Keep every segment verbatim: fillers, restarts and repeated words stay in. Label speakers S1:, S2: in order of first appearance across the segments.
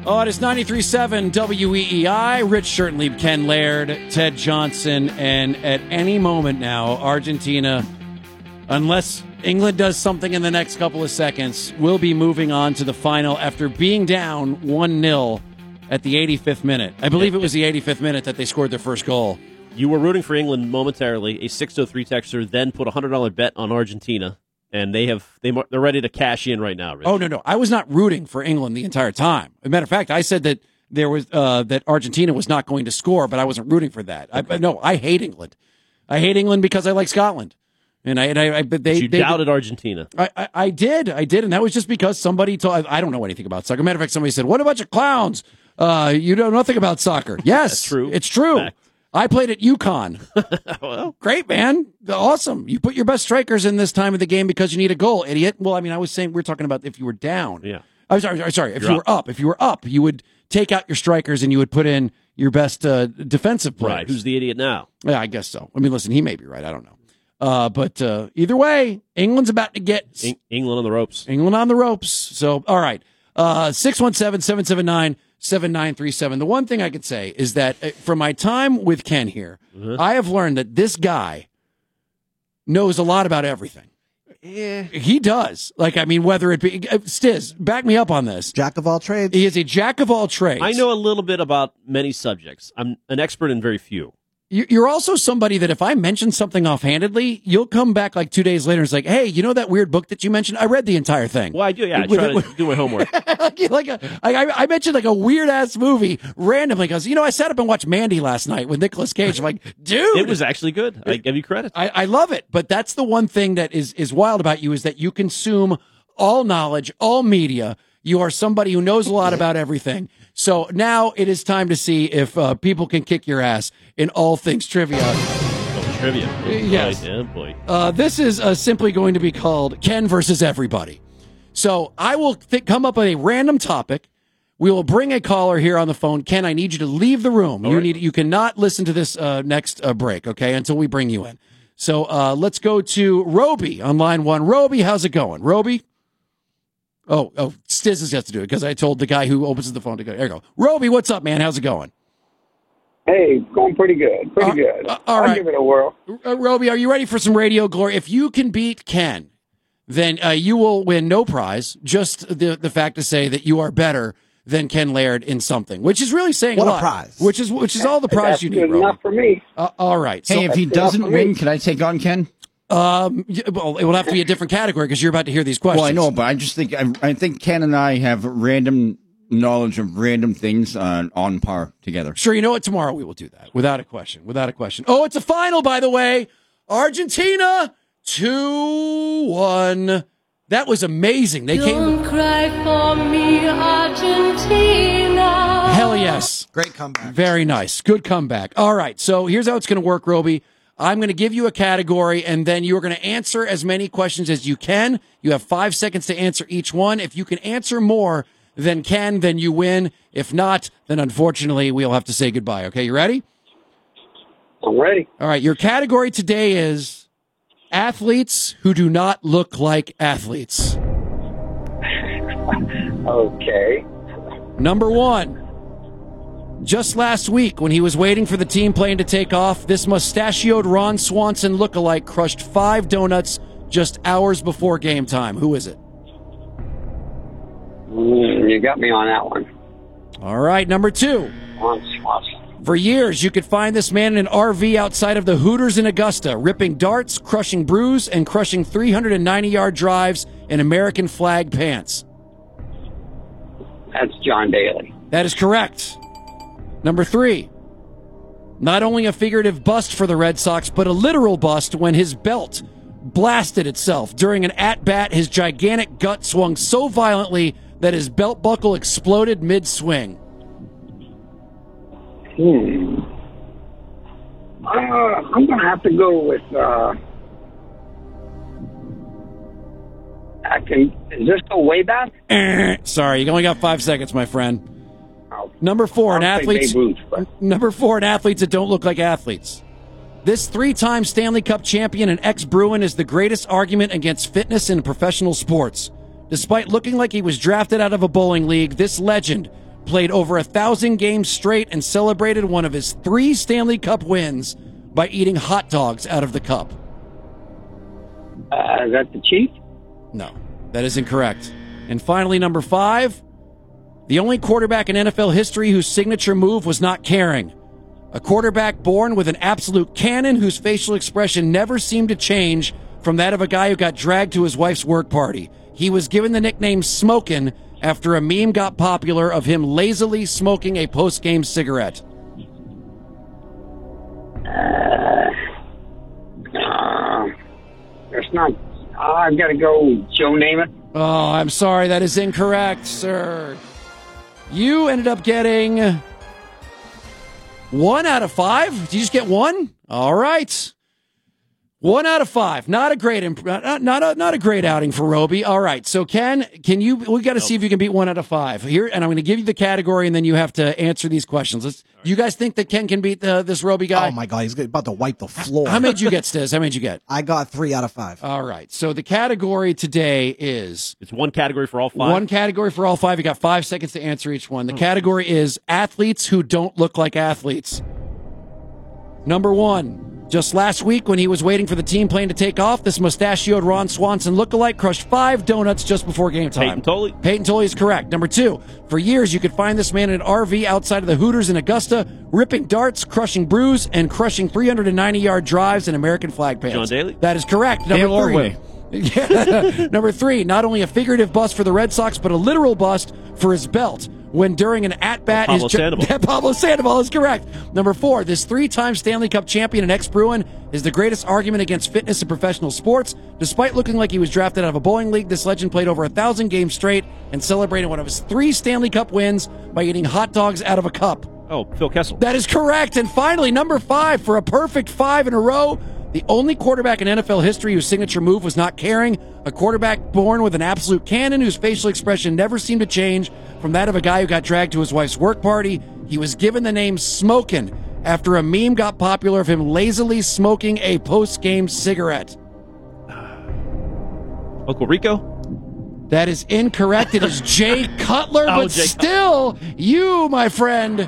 S1: Oh, it is ninety-three point seven W E E I. Rich Schertenlieb, Ken Laird, Ted Johnson, and at any moment now, Argentina, unless England does something in the next couple of seconds, will be moving on to the final after being down one nil at the eighty-fifth minute. I believe it was the eighty-fifth minute that they scored their first goal.
S2: You were rooting for England momentarily. A six oh three texter then put a one hundred dollars bet on Argentina. And they have they they're ready to cash in right now, Rich.
S1: Oh no, no, I was not rooting for England the entire time. As a matter of fact, I said that there was uh, that Argentina was not going to score, but I wasn't rooting for that. Okay. I, no, I hate England. I hate England because I like Scotland, and I and I. I but they
S2: but you
S1: they,
S2: doubted Argentina.
S1: I, I I did, I did, and that was just because somebody told. I don't know anything about soccer. As a matter of fact, somebody said, "What a bunch of clowns! Uh, you know nothing about soccer." Yes,
S2: That's true.
S1: It's true. Fact. I played at UConn.
S2: Well,
S1: great, man. Awesome. You put your best strikers in this time of the game because you need a goal, idiot. Well, I mean, I was saying we we're talking about if you were down.
S2: Yeah.
S1: I'm sorry. Sorry. If
S2: You're
S1: you were up. up, if you were up, you would take out your strikers and you would put in your best uh, defensive players.
S2: Right. Who's the idiot now?
S1: Yeah, I guess so. I mean, listen, he may be right. I don't know. Uh, but uh, either way, England's about to get
S2: Eng- England on the ropes.
S1: England on the ropes. So, all right. Uh, six one seven, seven seven nine, seven nine three seven. The one thing I could say is that uh, from my time with Ken here, mm-hmm. I have learned that this guy knows a lot about everything.
S3: Yeah.
S1: He does. Like, I mean, whether it be Stiz, back me up on this.
S3: Jack of all trades.
S1: He is a jack of all trades.
S2: I know a little bit about many subjects. I'm an expert in very few.
S1: You're also somebody that if I mention something offhandedly, you'll come back like two days later and it's like, hey, you know that weird book that you mentioned? I read the entire thing.
S2: Well, I do, yeah. I try to do my homework.
S1: like, like a, I, I mentioned like a weird-ass movie randomly because, you know, I sat up and watched Mandy last night with Nicolas Cage. I'm like, dude.
S2: It was actually good. I give you credit.
S1: I, I love it. But that's the one thing that is, is wild about you is that you consume all knowledge, all media. You are somebody who knows a lot about everything. So now it is time to see if uh, people can kick your ass in all things trivia.
S2: Oh, trivia. Oh,
S1: yes.
S2: Boy, yeah, boy.
S1: Uh, this is uh, simply going to be called Ken versus Everybody. So I will th- come up with a random topic. We will bring a caller here on the phone. Ken, I need you to leave the room. All you right. need you cannot listen to this uh, next uh, break, okay, until we bring you in. So uh, let's go to Roby on line one. Roby, how's it going? Roby? Oh, oh, Stiz has got to do it because I told the guy who opens the phone to go. There you go. Roby, what's up, man? How's it going?
S4: Hey, going pretty good. Pretty
S1: uh,
S4: good.
S1: Uh, all
S4: I'll
S1: right.
S4: give it a whirl.
S1: Uh, Roby, are you ready for some radio glory? If you can beat Ken, then uh, you will win no prize, just the, the fact to say that you are better than Ken Laird in something, which is really saying
S3: what
S1: a lot.
S3: a prize.
S1: Which is, which is all the prize
S4: That's
S1: you need,
S4: good
S1: Roby.
S4: enough for me.
S1: Uh, all right.
S5: Hey,
S1: so,
S5: if he doesn't win, can I take on Ken?
S1: Um, well, it will have to be a different category because you're about to hear these questions.
S5: Well, I know, but I just think I, I think Ken and I have random knowledge of random things uh, on par together.
S1: Sure, you know what? Tomorrow we will do that without a question. Without a question. Oh, it's a final, by the way. Argentina two one. That was amazing. They
S6: Don't
S1: came.
S6: cry for me, Argentina.
S1: Hell yes.
S3: Great comeback.
S1: Very nice. Good comeback. All right. So here's how it's going to work, Roby. I'm going to give you a category, and then you're going to answer as many questions as you can. You have five seconds to answer each one. If you can answer more than Ken, then you win. If not, then unfortunately, we'll have to say goodbye. Okay, you ready?
S4: I'm ready.
S1: All right. Your category today is athletes who do not look like athletes.
S4: Okay.
S1: Number one. Just last week, when he was waiting for the team plane to take off, this mustachioed Ron Swanson lookalike crushed five donuts just hours before game time. Who is it?
S4: Mm, you got me on that one.
S1: All right, number two.
S4: On Swanson.
S1: For years, you could find this man in an R V outside of the Hooters in Augusta, ripping darts, crushing brews, and crushing three hundred ninety-yard drives in American flag pants.
S4: That's John Daly.
S1: That is correct. Number three, not only a figurative bust for the Red Sox, but a literal bust when his belt blasted itself. During an at-bat, his gigantic gut swung so violently that his belt buckle exploded mid-swing.
S4: Hmm. Uh, I'm going to have to go with, uh, I can, is this go way back?
S1: Sorry, you only got five seconds, my friend. Number four, in athletes.
S4: Ruth,
S1: number four, in athletes that don't look like athletes. This three-time Stanley Cup champion and ex-Bruin is the greatest argument against fitness in professional sports. Despite looking like he was drafted out of a bowling league, this legend played over a thousand games straight and celebrated one of his three Stanley Cup wins by eating hot dogs out of the cup?
S4: Uh, is that the Chief?
S1: No, that is incorrect. And finally, number five, the only quarterback in N F L history whose signature move was not caring. A quarterback born with an absolute cannon whose facial expression never seemed to change from that of a guy who got dragged to his wife's work party. He was given the nickname Smokin' after a meme got popular of him lazily smoking a post-game cigarette.
S4: Uh, uh, it's not. Uh, I've got to go Joe Namath.
S1: Oh, I'm sorry. That is incorrect, sir. You ended up getting one out of five. Did you just get one? All right. One out of five. Not a great, imp- not not a, not a great outing for Roby. All right. So Ken, can you? We got to see if you can beat one out of five here, and I'm going to give you the category, and then you have to answer these questions. Let's. You guys think that Ken can beat the, this Roby guy?
S3: Oh my God, he's about to wipe the floor.
S1: How many did you get, Stiz? How many did you get?
S3: I got three out of five.
S1: All right. So the category today is
S2: It's one category for all five.
S1: one category for all five. You got five seconds to answer each one. The category is athletes who don't look like athletes. Number one. Just last week, when he was waiting for the team plane to take off, this mustachioed Ron Swanson lookalike crushed five donuts just before game time.
S2: Peyton Tolley.
S1: Peyton Tolley is correct. Number two, for years you could find this man in an R V outside of the Hooters in Augusta, ripping darts, crushing brews, and crushing three hundred ninety yard drives in American flag pants.
S2: John Daly?
S1: That is correct. Number
S5: Dale
S1: three.
S5: Orway.
S1: Yeah. Number three, not only a figurative bust for the Red Sox, but a literal bust for his belt. When during an at-bat,
S2: Pablo
S1: his ju-
S2: Sandoval.
S1: Yeah, Pablo Sandoval is correct. Number four, this three-time Stanley Cup champion and ex-Bruin is the greatest argument against fitness in professional sports. Despite looking like he was drafted out of a bowling league, this legend played over a thousand games straight and celebrated one of his three Stanley Cup wins by eating hot dogs out of a cup.
S2: Oh, Phil Kessel.
S1: That is correct. And finally, number five, for a perfect five in a row, the only quarterback in N F L history whose signature move was not caring, a quarterback born with an absolute cannon whose facial expression never seemed to change from that of a guy who got dragged to his wife's work party. He was given the name Smokin' after a meme got popular of him lazily smoking a post-game cigarette.
S2: Uncle Rico.
S1: That is incorrect. It is Jay Cutler,
S2: Oh,
S1: but
S2: Jay
S1: still, you, my friend,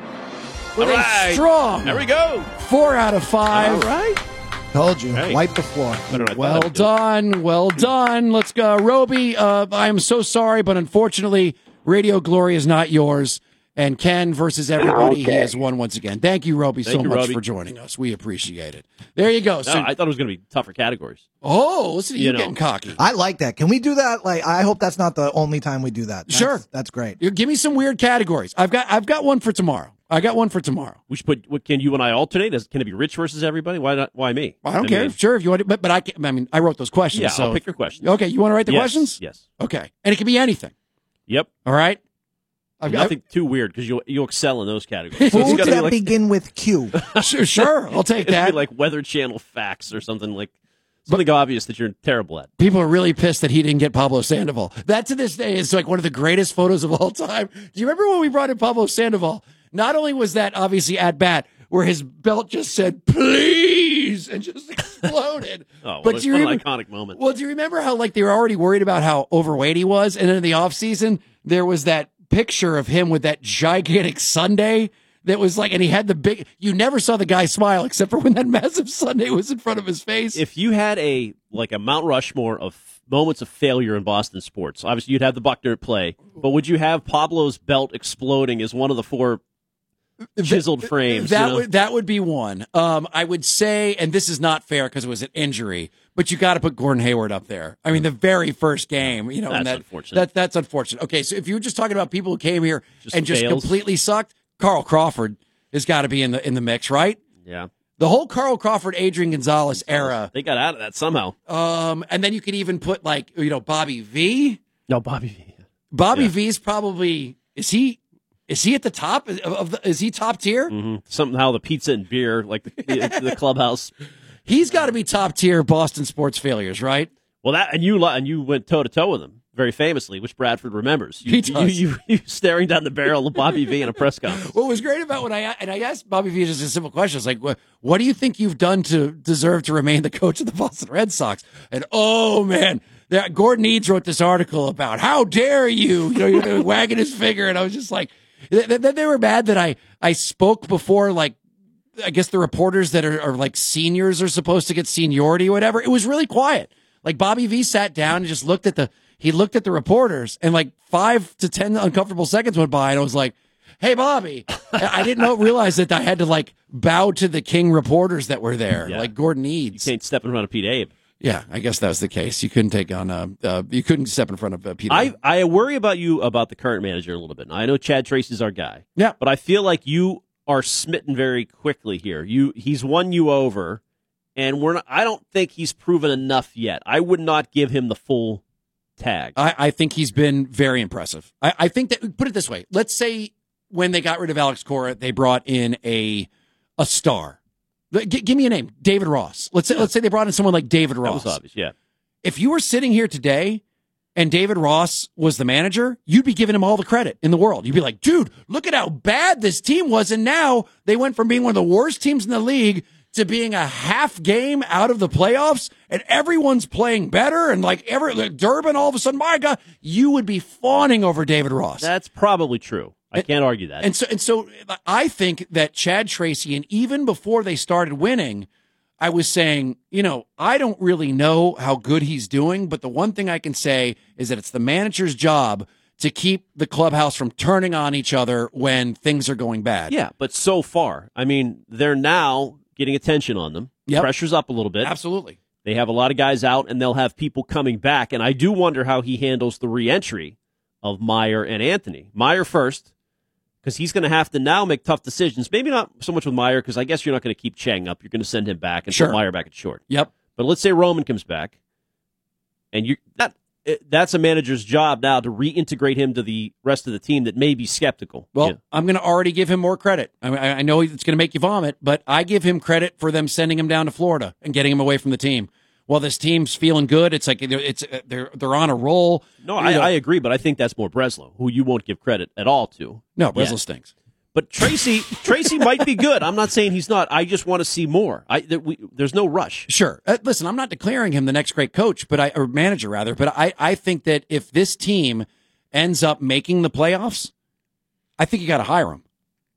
S1: with
S2: All
S1: a
S2: right.
S1: strong
S2: There we go.
S1: four out of five.
S2: All right.
S3: Told you,
S2: Hey.
S3: wipe the floor.
S2: Better than I thought
S1: Well
S2: I would do.
S1: done, well done. Let's go, Roby. Uh, I am so sorry, but unfortunately, Radio Glory is not yours. And Ken versus everybody, he
S4: Okay.
S1: has won once again. Thank you, Roby,
S2: Thank
S1: so
S2: you,
S1: much
S2: Roby.
S1: for joining us. We appreciate it. There you go.
S2: No,
S1: So,
S2: I thought it was going to be tougher categories.
S1: oh, listen to you,
S2: You know.
S1: getting cocky.
S3: I like that. Can we do that? Like, I hope that's not the only time we do that. That's,
S1: Sure.
S3: that's great.
S1: You give me some weird categories. I've got, I've got one for tomorrow. I got one for tomorrow.
S2: We should put. What, can you and I alternate? Is- Can it be Rich versus everybody? Why not? Why me?
S1: I don't care.
S2: mean,
S1: Sure, if you want to, but but I, can, I mean, I wrote those questions.
S2: Yeah,
S1: so
S2: I'll pick your questions.
S1: Okay, you want to write the
S2: Yes,
S1: questions?
S2: Yes.
S1: Okay, and it can be anything.
S2: Yep.
S1: All right. I've got
S2: Nothing too weird because you you excel in those categories. So it's
S3: Foods
S2: gotta
S3: that
S2: be like,
S3: begin with Q.
S1: sure, sure. I'll take
S2: it'd
S1: that.
S2: be like Weather Channel facts or something like something obvious that you're terrible at.
S1: People are really pissed that he didn't get Pablo Sandoval. That to this day is like one of the greatest photos of all time. Do you remember when we brought in Pablo Sandoval? Not only was that obviously at bat where his belt just said "please" and just exploded,
S2: Oh,
S1: but
S2: what,
S1: do you
S2: what
S1: remember,
S2: an iconic moment.
S1: well, do you remember how like they were already worried about how overweight he was, and then in the off season there was that picture of him with that gigantic sundae that was like, and he had the big. You never saw the guy smile except for when that massive sundae was in front of his face.
S2: If you had a like a Mount Rushmore of moments of failure in Boston sports, obviously you'd have the Buckner at play, but would you have Pablo's belt exploding as one of the four chiseled frames?
S1: That
S2: you know?
S1: would that would be one. Um, I would say, and this is not fair because it was an injury, but you got to put Gordon Hayward up there. I mean, the very first game, you know, and
S2: That's
S1: that,
S2: unfortunate.
S1: That that's unfortunate. Okay, so if you were just talking about people who came here
S2: Just
S1: and just
S2: fails.
S1: completely sucked, Carl Crawford has got to be in the in the mix, right?
S2: yeah.
S1: The whole Carl Crawford, Adrian Gonzalez era,
S2: They got out of that somehow.
S1: um, and then you could even put like you know Bobby V.
S2: No, Bobby V.
S1: Bobby
S2: Yeah.
S1: V's probably is he is he at the top of, of the, is he top tier?
S2: Mm-hmm. Somehow the pizza and beer, like the, the, the clubhouse.
S1: He's got to be top tier Boston sports failures, right?
S2: Well, that and you li- and you went toe to toe with him very famously, which Bradford remembers. You,
S1: He does.
S2: You, you, you staring down the barrel of Bobby V in a press conference.
S1: What was great about when I and I asked Bobby V just a simple question, it's like, what, what do you think you've done to deserve to remain the coach of the Boston Red Sox? And oh man, that Gordon Eads wrote this article about how dare you, you know, you're wagging his finger, and I was just like, They, they, they were mad that I, I spoke before, like, I guess the reporters that are, are like seniors are supposed to get seniority or whatever. It was really quiet. Like Bobby V sat down and just looked at the, he looked at the reporters and like five to ten uncomfortable seconds went by and I was like, hey, Bobby, I didn't know, realize that I had to like bow to the king reporters that were there,
S2: Yeah.
S1: like Gordon Eads.
S2: You can't step in front of Pete Abe.
S1: Yeah, I guess that was the case. You couldn't take on, uh, uh you couldn't step in front of uh, Peter.
S2: I, I worry about you about the current manager a little bit. Now, I know Chad Tracy's our guy.
S1: Yeah.
S2: But I feel like you are smitten very quickly here. You He's won you over, and we're not, I don't think he's proven enough yet. I would not give him the full tag.
S1: I, I think he's been very impressive. I, I think that, put it this way, let's say when they got rid of Alex Cora, they brought in a a star. G- give me a name, David Ross. Let's say
S2: Yeah.
S1: let's say they brought in someone like David
S2: That
S1: Ross.
S2: was obvious, yeah.
S1: If you were sitting here today and David Ross was the manager, you'd be giving him all the credit in the world. You'd be like, dude, look at how bad this team was. And now they went from being one of the worst teams in the league to being a half game out of the playoffs, and everyone's playing better. And like every like Durbin, all of a sudden, my God, you would be fawning over David Ross.
S2: That's probably true. I can't argue that.
S1: And so, and so I think that Chad Tracy, and even before they started winning, I was saying, you know, I don't really know how good he's doing, but the one thing I can say is that it's the manager's job to keep the clubhouse from turning on each other when things are going bad.
S2: Yeah, but so far, I mean, they're now getting attention on them.
S1: Yep.
S2: Pressure's up a little bit.
S1: Absolutely.
S2: They have a lot of guys out, and they'll have people coming back. And I do wonder how he handles the re-entry of Meyer and Anthony. Meyer first, because he's going to have to now make tough decisions. Maybe not so much with Meyer, because I guess you're not going to keep Chang up. You're going to send him back and
S1: Sure.
S2: put Meyer back at short.
S1: Yep.
S2: But let's say Roman comes back, and you that that's a manager's job now to reintegrate him to the rest of the team that may be skeptical.
S1: Well,
S2: Yeah.
S1: I'm going to already give him more credit. I, mean, I I know it's going to make you vomit, but I give him credit for them sending him down to Florida and getting him away from the team. While this team's feeling good, it's like they're, it's they're they're on a roll.
S2: No,
S1: You
S2: I,
S1: know-
S2: I agree, but I think that's more Breslow, who you won't give credit at all to.
S1: no, Breslow
S2: Yeah.
S1: stinks.
S2: But Tracy, Tracy might be good. I'm not saying he's not. I just want to see more. I there, we, there's no rush.
S1: Sure. Uh, listen, I'm not declaring him the next great coach, but I or manager rather. But I I think that if this team ends up making the playoffs, I think you got to hire him.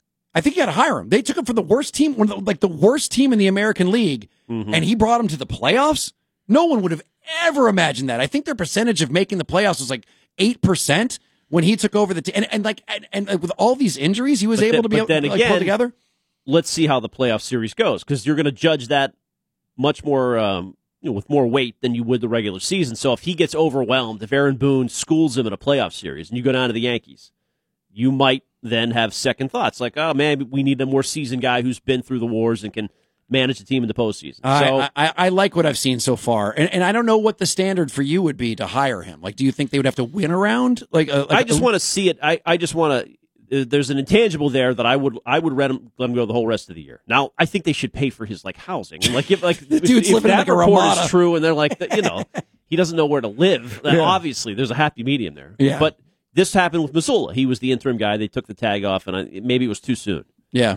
S1: I think you got to hire him. They took him from the worst team, one of the, like the worst team in the American League,
S2: Mm-hmm.
S1: and he brought him to the playoffs. No one would have ever imagined that. I think their percentage of making the playoffs was like eight percent when he took over the team, and, and like and, and like with all these injuries, he was
S2: But
S1: able
S2: then-
S1: to be
S2: but
S1: able
S2: then
S1: to like, pull
S2: again-
S1: together.
S2: Let's see how the playoff series goes, because you're going to judge that much more um, you know, with more weight than you would the regular season. So if he gets overwhelmed, if Aaron Boone schools him in a playoff series, and you go down to the Yankees, you might then have second thoughts, like, oh man, we need a more seasoned guy who's been through the wars and can manage the team in the postseason.
S1: I,
S2: so
S1: I, I, I like what I've seen so far, and, and I don't know what the standard for you would be to hire him. Like, do you think they would have to win around? Like, uh, like
S2: I just want to see it. I, I just want to. Uh, there's an intangible there that I would I would let him, let him go the whole rest of the year. Now I think they should pay for his like housing. Like if like
S1: The
S2: if,
S1: dude's
S2: if
S1: living in,
S2: that
S1: like, a
S2: report
S1: Ramada.
S2: is true, and they're like you know he doesn't know where to live. Then
S1: Yeah.
S2: Obviously, there's a happy medium there.
S1: Yeah.
S2: But this happened with Missoula. He was the interim guy. They took the tag off, and I, maybe it was too soon.
S1: yeah.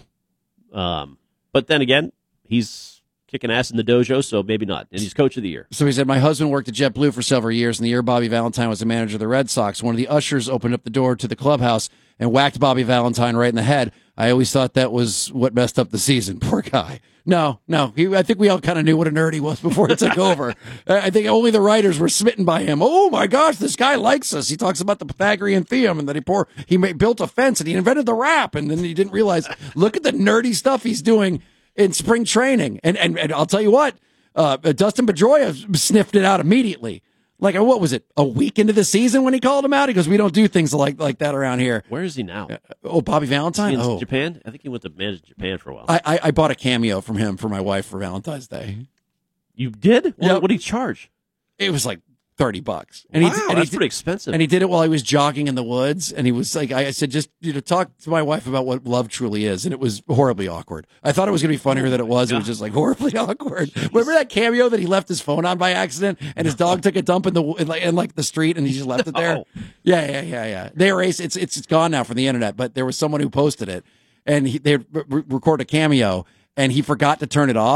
S2: Um, but then again, he's kicking ass in the dojo, so maybe not. And he's coach of the year.
S1: So he said, my husband worked at JetBlue for several years, and the year Bobby Valentine was the manager of the Red Sox, one of the ushers opened up the door to the clubhouse and whacked Bobby Valentine right in the head. I always thought that was what messed up the season. Poor guy. No, no. He, I think we all kind of knew what a nerd he was before it took over. I think only the writers were smitten by him. Oh my gosh, this guy likes us. He talks about the Pythagorean theorem and that he pour, he made, built a fence and he invented the rap, and then he didn't realize. Look at the nerdy stuff he's doing in spring training. And and, and I'll tell you what, uh, Dustin Pedroia sniffed it out immediately. Like, what was it, a week into the season when he called him out? He goes, we don't do things like like that around here.
S2: Where is he now?
S1: Oh, Bobby
S2: Is
S1: Valentine?
S2: he in
S1: Oh,
S2: Japan? I think he went to manage Japan for a while.
S1: I, I, I bought a cameo from him for my wife for Valentine's Day.
S2: you did? Well,
S1: Yep.
S2: what did he charge?
S1: It was like thirty bucks. And
S2: wow,
S1: he, and
S2: that's
S1: he,
S2: pretty expensive.
S1: And he did it while he was jogging in the woods. And he was like, I said, just, you know, talk to my wife about what love truly is. And it was horribly awkward. I thought it was going to be funnier than it was. It was just like horribly awkward. Remember that cameo that he left his phone on by accident and his dog took a dump in the, in like, in like the street and he just left it there?
S2: No.
S1: Yeah, yeah, yeah, yeah. They erased, it's, it's, it's gone now from the internet, but there was someone who posted it and he, they re- record a cameo and he forgot to turn it off.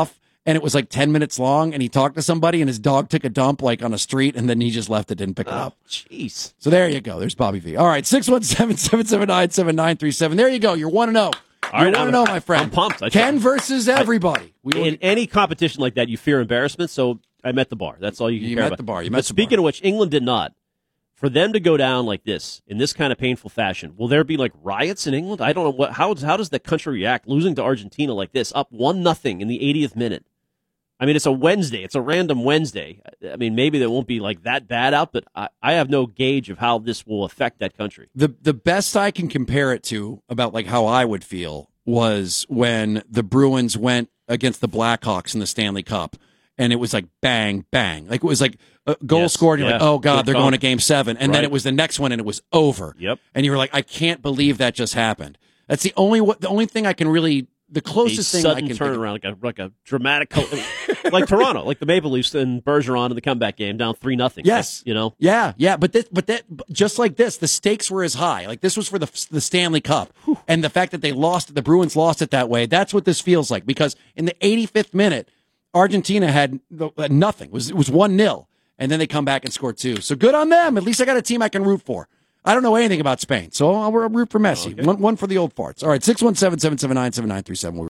S1: and it was like ten minutes long, and he talked to somebody, and his dog took a dump like on a street, and then he just left it, didn't pick it
S2: Oh,
S1: up.
S2: jeez.
S1: So there you go. There's Bobby V. All right, six one seven, seven seven nine, seven nine three seven. There you go. You're one and oh.
S2: All
S1: You
S2: right,
S1: want to
S2: I'm-
S1: know, my friend.
S2: I'm pumped. I
S1: Ken
S2: try-
S1: versus everybody. We will
S2: In any competition like that, you fear embarrassment, so I met the bar. That's all you can
S1: You
S2: care
S1: met
S2: about.
S1: the bar. You
S2: But
S1: met the
S2: speaking
S1: bar.
S2: of which, England did not. For them to go down like this, in this kind of painful fashion, will there be like riots in England? I don't know. what. How, how does the country react losing to Argentina like this, up one nothing in the eightieth minute? I mean, it's a Wednesday. It's a random Wednesday. I mean, maybe they won't be like that bad out, but I, I have no gauge of how this will affect that country.
S1: the the best I can compare it to about like how I would feel was when the Bruins went against the Blackhawks in the Stanley Cup, and it was like bang bang, like it was like a goal
S2: Yes,
S1: scored, and you're
S2: yeah.
S1: like, oh god,
S2: Good
S1: they're
S2: call.
S1: going to Game Seven, and then
S2: Right.
S1: it was the next one, and it was over.
S2: Yep.
S1: And you were like, I can't believe that just happened. That's the only what the only thing I can really the
S2: A
S1: closest thing I
S2: sudden
S1: can think of.
S2: turnaround, like a like a dramatic, col- like Toronto, like the Maple Leafs and Bergeron in the comeback game, down three nothing.
S1: Yes.
S2: you know.
S1: Yeah, yeah, but this, but that, just like this, the stakes were as high. Like this was for the the Stanley Cup, and the fact that they lost, the Bruins lost it that way. That's what this feels like because in the eighty-fifth minute, Argentina had no- had nothing. It was it was one nil, and then they come back and score two. So good on them. At least I got a team I can root for. I don't know anything about Spain, so I'll, I'll root for Messi. One one for the old farts. All right, six one seven seven seven nine seven nine three seven.